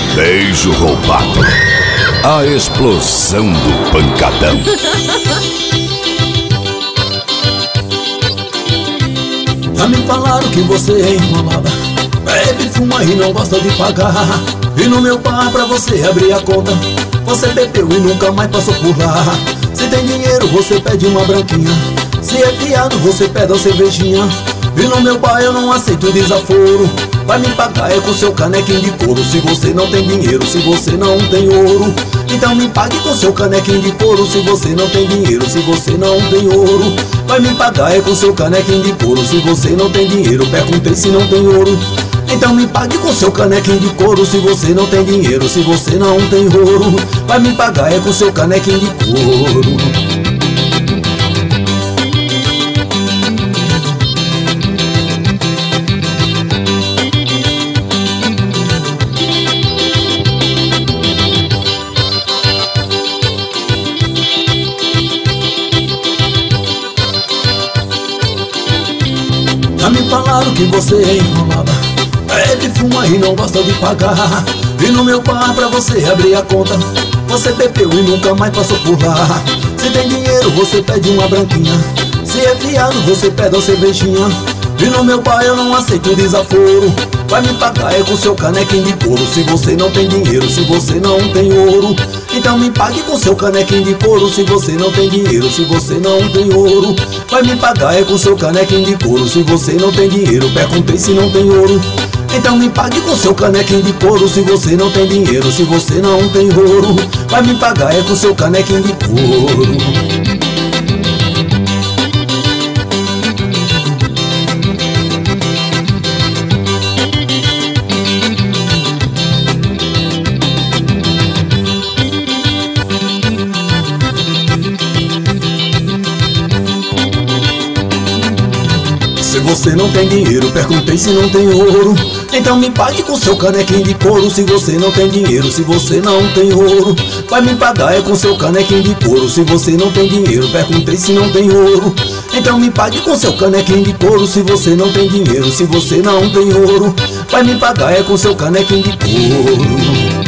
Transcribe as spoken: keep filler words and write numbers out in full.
Beijo roubado. A explosão do pancadão. Já me falaram que você é enrolada, bebe, fuma e não gosta de pagar. E no meu bar pra você abrir a conta, você bebeu e nunca mais passou por lá. Se tem dinheiro você pede uma branquinha, se é fiado você pede uma cervejinha. E no meu bar eu não aceito desaforo, vai me pagar é com seu canequinho de couro. Se você não tem dinheiro, se você não tem ouro, então me pague com seu canequinho de couro. Se você não tem dinheiro, se você não tem ouro, vai me pagar é com seu canequinho de couro. Se você não tem dinheiro, perguntei se não tem ouro, então me pague com seu canequinho de couro. Se você não tem dinheiro, se você não tem ouro, vai me pagar é com seu canequinho de couro. Já me falaram que você é enrolada, bebe, fuma e não gosta de pagar. E no meu bar pra você abrir a conta, você bebeu e nunca mais passou por lá. Se tem dinheiro você pede uma branquinha, se é fiado você pede uma cervejinha. E no meu bar eu não aceito desaforo, vai me pagar é com seu canequinho de couro. Se você não tem dinheiro, se você não tem ouro, então me pague com seu canequinho de couro. Se você não tem dinheiro, se você não tem ouro, vai me pagar é com seu canequinho de couro. Se você não tem dinheiro, perguntei se não tem ouro, então me pague com seu canequinho de couro. Se você não tem dinheiro, se você não tem ouro, vai me pagar é com seu canequinho de couro. Se você não tem dinheiro, perguntei se não tem ouro, então me pague com seu canequinho de couro. Se você não tem dinheiro, se você não tem ouro, vai me pagar é com seu canequinho de couro. Se você não tem dinheiro, perguntei se não tem ouro, então me pague com seu canequinho de couro. Se você não tem dinheiro, se você não tem ouro, vai me pagar é com seu canequinho de couro.